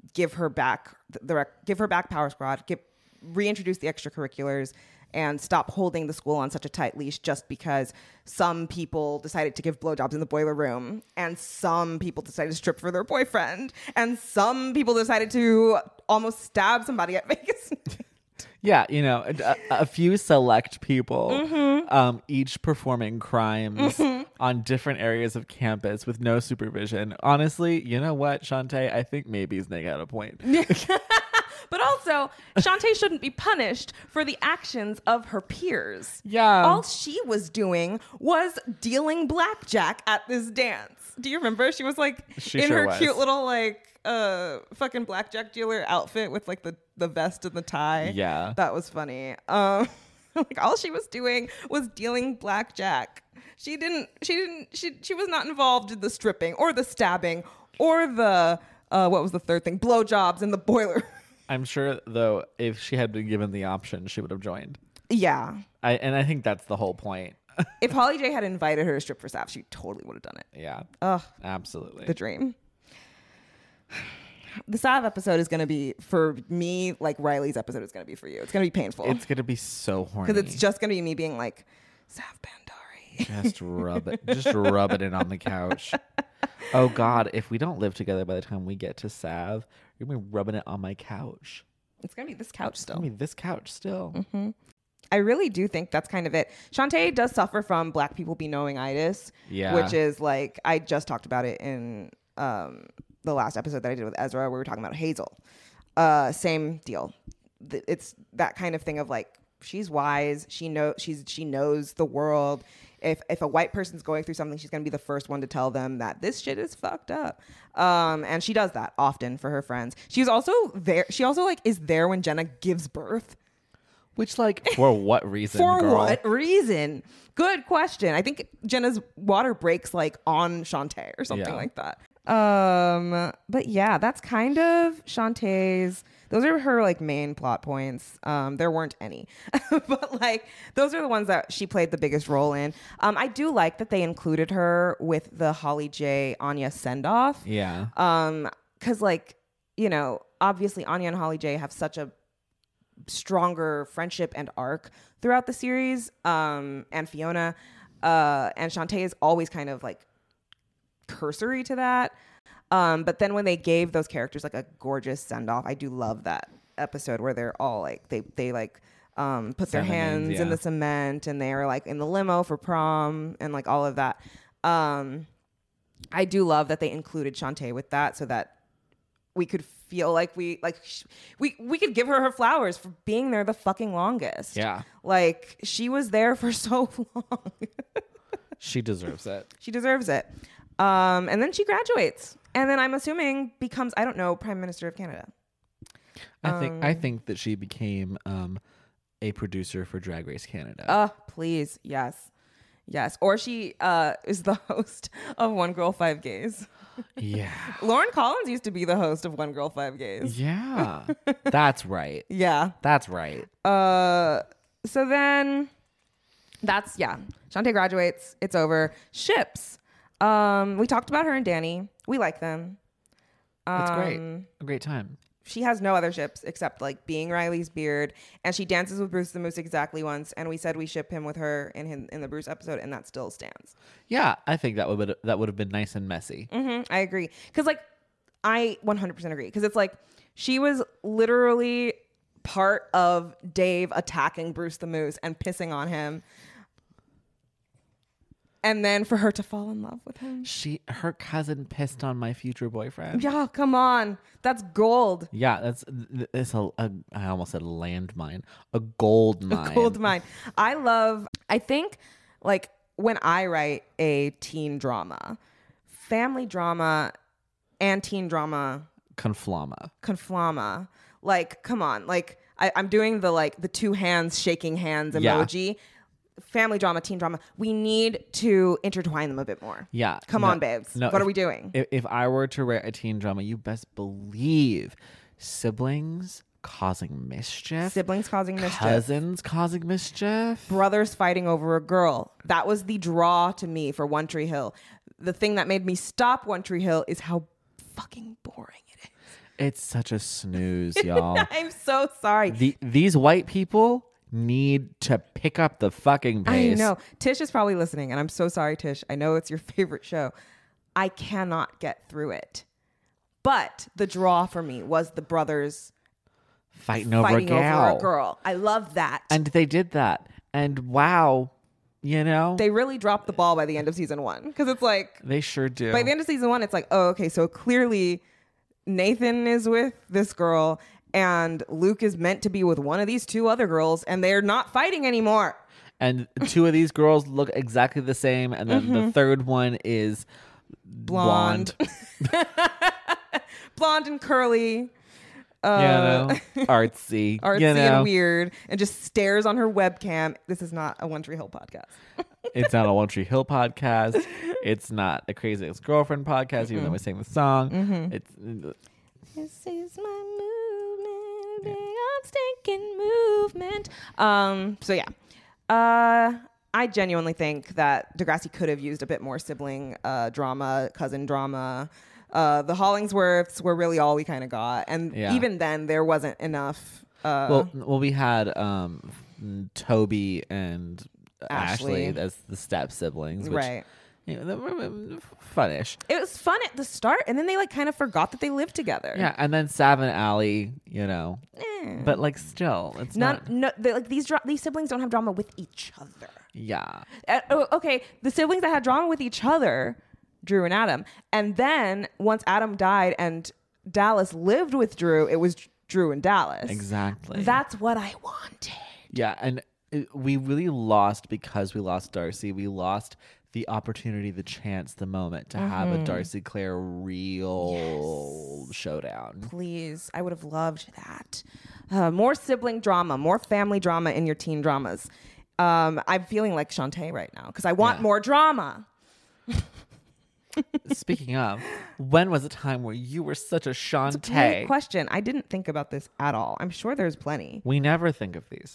give her back the, the rec- give her back Power Squad, give, reintroduce the extracurriculars, and stop holding the school on such a tight leash just because some people decided to give blowjobs in the boiler room, and some people decided to strip for their boyfriend, and some people decided to almost stab somebody at Vegas. Yeah, you know, a, a few select people, mm-hmm. um, each performing crimes mm-hmm. on different areas of campus with no supervision. Honestly, you know what, Shantae? I think maybe Snake had a point. But also, Shantae shouldn't be punished for the actions of her peers. Yeah. All she was doing was dealing blackjack at this dance. Do you remember? She was like she in sure her was. cute little like uh fucking blackjack dealer outfit with like the, the vest and the tie. Yeah. That was funny. Um like all she was doing was dealing blackjack. She didn't she didn't she she was not involved in the stripping or the stabbing or the uh what was the third thing? Blowjobs in the boiler. I'm sure, though, if she had been given the option, she would have joined. Yeah. I and I think that's the whole point. If Holly J had invited her to strip for Sav, she totally would have done it. Yeah. Ugh. Absolutely. The dream. The Sav episode is going to be, for me, like Riley's episode is going to be for you. It's going to be painful. It's going to be so horny. Because it's just going to be me being like, Sav Bandari. Just rub it. Just rub it in on the couch. Oh, God. If we don't live together by the time we get to Sav, you're going to be rubbing it on my couch. It's going to be this couch still. It's going to be this couch still. Mm-hmm. I really do think that's kind of it. Shantae does suffer from black people be knowing-itis. Yeah. Which is like, I just talked about it in um, the last episode that I did with Ezra, where we were talking about Hazel. Uh, same deal. It's that kind of thing of like, she's wise. She know she's she knows the world. If if a white person's going through something, she's gonna be the first one to tell them that this shit is fucked up. Um, and she does that often for her friends. She's also there. She also like is there when Jenna gives birth. Which, like, for what reason? For girl? what reason? Good question. I think Jenna's water breaks like on Shantae or something Yeah. like that. Um, but yeah, that's kind of Shantae's. Those are her like main plot points. Um, there weren't any, but like those are the ones that she played the biggest role in. Um, I do like that they included her with the Holly J Anya send off. Yeah. Um, because like you know, obviously Anya and Holly J have such a stronger friendship and arc throughout the series. Um, and Fiona, uh, and Shantae is always kind of like cursory to that. Um, but then when they gave those characters like a gorgeous send off, I do love that episode where they're all like they they like um put their hands Feminines, in yeah. the cement and they are like in the limo for prom and like all of that. Um, I do love that they included Shantae with that so that we could feel like we like sh- we we could give her her flowers for being there the fucking longest. Yeah. Like she was there for so long. She deserves it. She deserves it. Um, and then she graduates, and then I'm assuming becomes I don't know Prime Minister of Canada. I think Um, I think that she became um, a producer for Drag Race Canada. Oh, please, yes, yes. Or she uh, is the host of One Girl Five Gays. Yeah. Lauren Collins used to be the host of One Girl Five Gays. Yeah. That's right. Yeah. That's right. Uh, so then that's yeah. Shantae graduates. It's over. Ships. Um, we talked about her and Danny. We like them. It's great. Um, A great time. She has no other ships except like being Riley's beard, and she dances with Bruce the Moose exactly once. And we said we ship him with her in him, in the Bruce episode, and that still stands. Yeah, I think that would that would have been nice and messy. Mm-hmm, I agree, because like I one hundred percent agree, because it's like she was literally part of Dave attacking Bruce the Moose and pissing on him. And then for her to fall in love with him. She, her cousin pissed on my future boyfriend. Yeah, come on. That's gold. Yeah, that's it's a, a I almost said landmine, a gold mine. A gold mine. I love, I think like when I write a teen drama, family drama and teen drama Conflama. conflama. Like, come on. Like I, I'm doing the like the two hands shaking hands Yeah. emoji. Family drama, teen drama. We need to intertwine them a bit more. Yeah. Come no- on, babes. no, what if- are we doing? If, if I were to write a teen drama, you best believe siblings causing mischief, Siblings causing mischief. cousins causing mischief. Brothers fighting over a girl. That was the draw to me for One Tree Hill. The thing that made me stop One Tree Hill is how fucking boring it is. It's such a snooze, y'all. I'm so sorry. The, these white people need to pick up the fucking pace. I know. Tish is probably listening, and I'm so sorry, Tish. I know it's your favorite show. I cannot get through it. But the draw for me was the brothers fighting over fighting a gal. over a girl. I love that. And they did that. And wow, you know. They really dropped the ball by the end of season one. Because it's like... They sure do. By the end of season one, it's like, oh, okay, so clearly Nathan is with this girl and Luke is meant to be with one of these two other girls and they're not fighting anymore. And two of these girls look exactly the same. And then Mm-hmm. the third one is blonde. Blonde. Blonde and curly. Uh, you know, artsy. artsy you know. and weird, and just stares on her webcam. This is not a One Tree Hill podcast. It's not a One Tree Hill podcast. It's not a Crazy Ex-Girlfriend podcast, even though we sang the song. Mm-hmm. It's This is my movement, beyond stinking movement. Um. So yeah, uh, I genuinely think that Degrassi could have used a bit more sibling uh, drama, cousin drama. Uh, the Hollingsworths were really all we kind of got, and Yeah. even then, there wasn't enough. Uh, well, well, we had um, Toby and Ashley, Ashley. as the step siblings, which, right. you know, they were funnish. It was fun at the start, and then they like kind of forgot that they lived together. Yeah, and then Sav and Allie, you know, Eh. but like still, it's None, not. no, they, like these dra- these siblings don't have drama with each other. Yeah, Uh, oh, okay, the siblings that had drama with each other, Drew and Adam, and then once Adam died and Dallas lived with Drew, it was Drew and Dallas. exactly. That's what I wanted. Yeah, and it, we really lost because we lost Darcy. We lost the opportunity, the chance, the moment to have Mm-hmm. a Darcy Claire real showdown. Please, I would have loved that. Uh, more sibling drama, more family drama in your teen dramas. Um, I'm feeling like Shantae right now because I want Yeah. more drama. Speaking of, when was a time where you were such a Great Shantae? question. I didn't think about this at all. I'm sure there's plenty. We never think of these.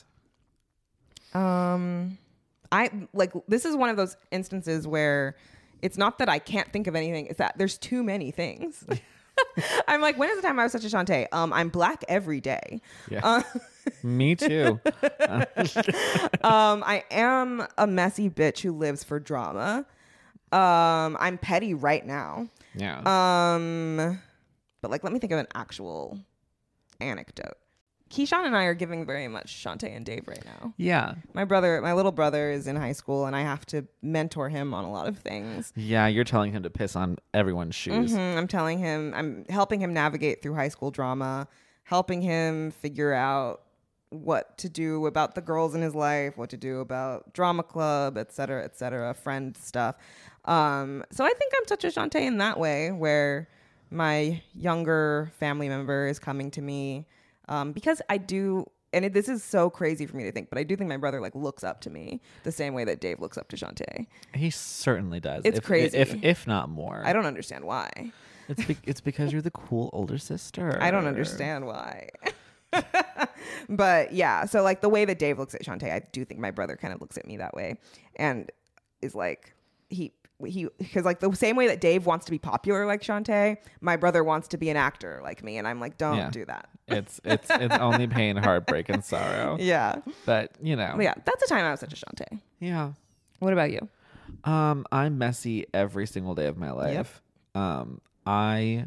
Um, I like this is one of those instances where it's not that I can't think of anything; it's that there's too many things. I'm like, when is the time I was such a Shantae? Um, I'm black every day. Yeah. Uh, Me too. um, I am a messy bitch who lives for drama. Um, I'm petty right now. Yeah. Um, but like, let me think of an actual anecdote. Keyshawn and I are giving very much Shantae and Dave right now. yeah. My brother, my little brother is in high school and I have to mentor him on a lot of things. Yeah, you're telling him to piss on everyone's shoes. Mhm, I'm telling him, I'm helping him navigate through high school drama, helping him figure out what to do about the girls in his life, what to do about drama club, et cetera, et cetera, friend stuff. Um, so I think I'm such a Shantae in that way where my younger family member is coming to me um, because I do, and it, this is so crazy for me to think, but I do think my brother like looks up to me the same way that Dave looks up to Shantae. He certainly does. It's if, crazy. If if not more. I don't understand why. It's be- it's because you're the cool older sister. I don't understand why. But yeah, so like the way that Dave looks at Shantae, I do think my brother kind of looks at me that way and is like, he, he, because like the same way that Dave wants to be popular like Shantae, my brother wants to be an actor like me. And I'm like, don't Yeah. do that. It's it's it's only pain, heartbreak, and sorrow. Yeah. But you know. But yeah, that's the time I was such a Shantae. Yeah. What about you? Um, I'm messy every single day of my life. Um, I,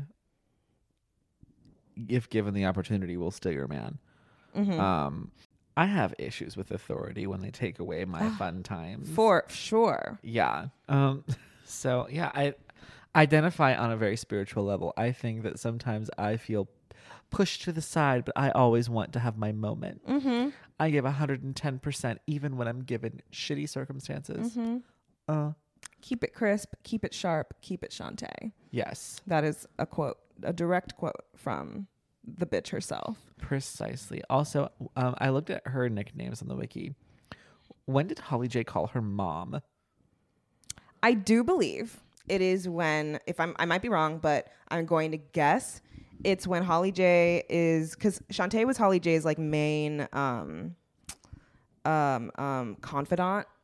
if given the opportunity, will steal your man. Mm-hmm. Um, I have issues with authority when they take away my fun times. For sure. Yeah. Um, so yeah, I identify on a very spiritual level. I think that sometimes I feel pushed to the side, but I always want to have my moment. Mm-hmm. I give one hundred ten percent even when I'm given shitty circumstances. Mm-hmm. Uh, Keep it crisp, keep it sharp, keep it Shantae. yes, That is a quote, a direct quote from the bitch herself. precisely. Also, um, I looked at her nicknames on the wiki. When did Holly J call her mom? I do believe it is when, if I'm, I might be wrong, but I'm going to guess it's when Holly J is, because Shantae was Holly J's like main um, um, um, confidant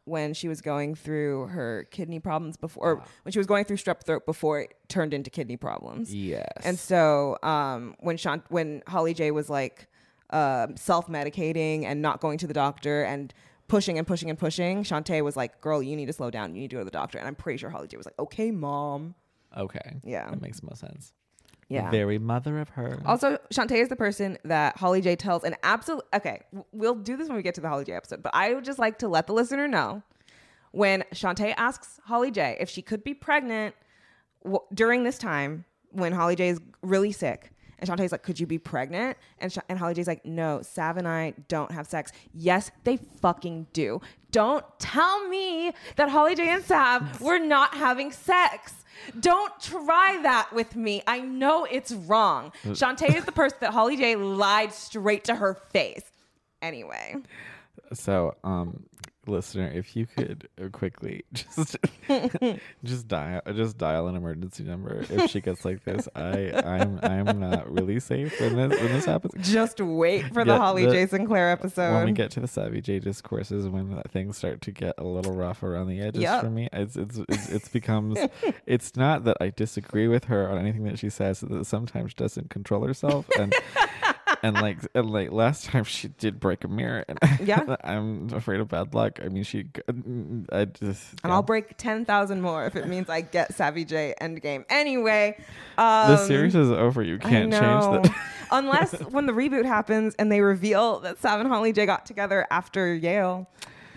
when she was going through her kidney problems before, or when she was going through strep throat before it turned into kidney problems. Yes. And so um, when Sean, when Holly J was like uh, self-medicating and not going to the doctor and pushing and pushing and pushing, Shantae was like, girl, you need to slow down. You need to go to the doctor. And I'm pretty sure Holly J was like, okay, mom. Okay. Yeah. That makes more sense. Yeah. Very mother of her. Also, Shantae is the person that Holly J tells an absolute... Okay, we'll do this when we get to the Holly J episode, but I would just like to let the listener know when Shantae asks Holly J if she could be pregnant w- during this time when Holly J is really sick. And Shantae's like, could you be pregnant? And Sh- and Holly J's like, no, Sav and I don't have sex. Yes, they fucking do. Don't tell me that Holly J and Sav were not having sex. Don't try that with me. I know it's wrong. Shantae is the person that Holly J lied straight to her face. Anyway. So, um, listener, if you could uh, quickly just just dial just dial an emergency number if she gets like this. I I'm I'm not really safe when this when this happens. Just wait for the Yeah, Holly the- J Sinclair episode. When we get to the Savvy J discourses, when things start to get a little rough around the edges Yep. for me, it's it's it's, it's becomes. It's not that I disagree with her on anything that she says. That sometimes she doesn't control herself and. And like, and like last time she did break a mirror, and Yeah. I'm afraid of bad luck. I mean, she, I just, And yeah. I'll break ten thousand more if it means I get Savvy J Endgame. Anyway. Um, the series is over. You can't I change know. that. Unless when the reboot happens and they reveal that Sav and Holly J got together after Yale.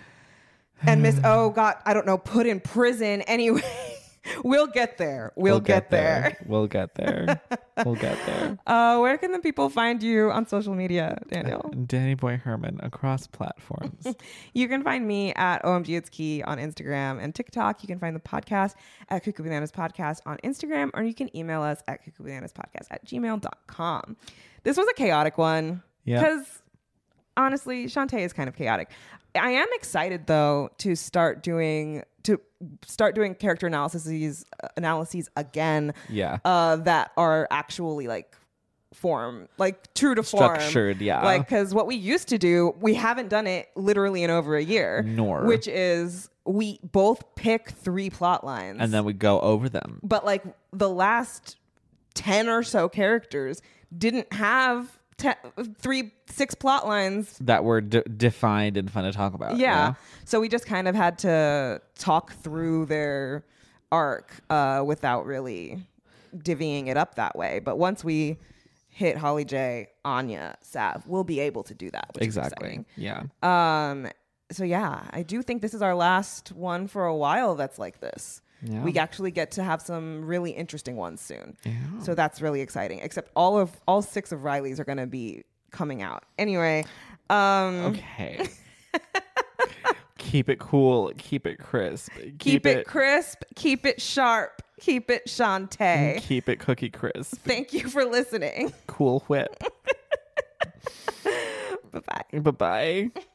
And Miss O got, I don't know, put in prison. Anyway. We'll get there. We'll, get, there. We'll get there. We'll get there. Uh, where can the people find you on social media, Daniel? Danny Boy Herman across platforms. You can find me at O M G It's Key on Instagram and TikTok. You can find the podcast at Cuckoo Bananas Podcast on Instagram, or you can email us at cuckoo bananas podcast at gmail dot com. This was a chaotic one. Yeah. Because honestly, Shantae is kind of chaotic. I am excited though to start doing to start doing character analyses uh, analyses again. Yeah. Uh, that are actually like form, like true to form, Structured, yeah. Like because what we used to do, we haven't done it literally in over a year. Nor. Which is we both pick three plot lines And then we go over them. but like the last ten or so characters didn't have te- three, six plot lines. That were d- defined and fun to talk about. Yeah. So we just kind of had to talk through their arc uh, without really divvying it up that way. But once we hit Holly J, Anya, Sav, we'll be able to do that. Which Exactly. Is Yeah. exciting. Um. So yeah, I do think this is our last one for a while that's like this. Yeah. We actually get to have some really interesting ones soon. Yeah. So that's really exciting. Except all of all six of Riley's are going to be coming out. Anyway, um Okay. Keep it cool. Keep it crisp. Keep, keep it crisp, keep it sharp, keep it Shantae. Keep it cookie crisp. Thank you for listening. Cool whip. Bye-bye. Bye bye.